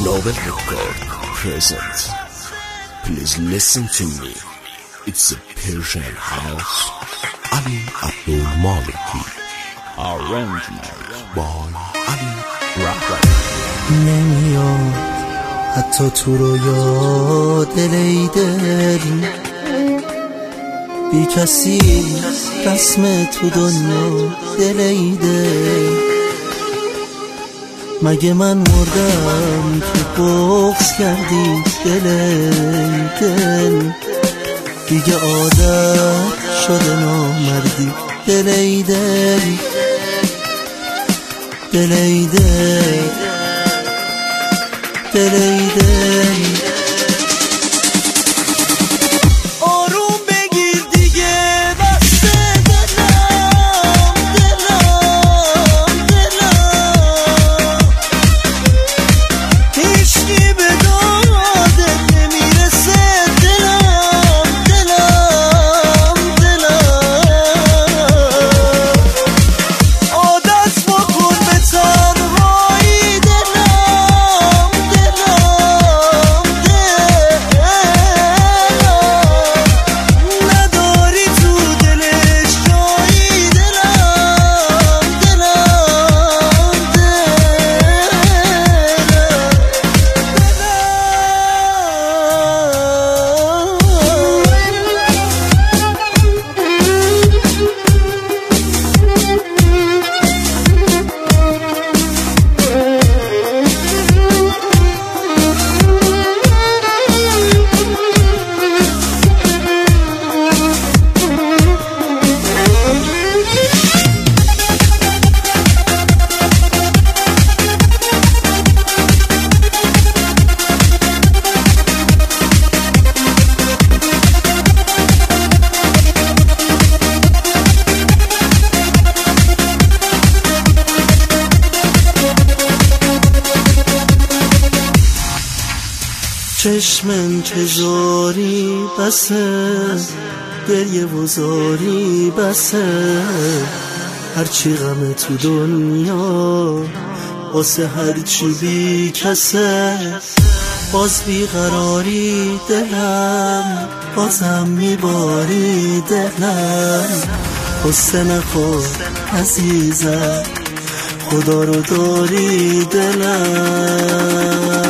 Novel Record presents. Please listen to me. It's a Persian house. Ali Abdul Maliki. Arrangement by Ali Rahman. نمیاد حتی تو رو یاد ای دل، بی کسی رسم تو دنیا دل ای دل. مگه من مردم که بغض کردی دل ای دل، دیگه عادت شده نامردی دل ای دل، دل ای دل، دل ای دل. آروم بگیر دیگه بسته دلم، دلم، دلم، هیچکی به دادت نمیرسه دلم، دلم، دلم. عادت بکن به تنهایی دلم، دلم، نداری تو دلش جایی دلم، دلم، چشم انتظاری بسه، گریه و زاری بسه، هرچی غم تو دنیا واسه هرچی بی کسه. باز بیقراری دلم، بازم میباری دلم. قصه نخور عزیزم، خدا رو داری دلم.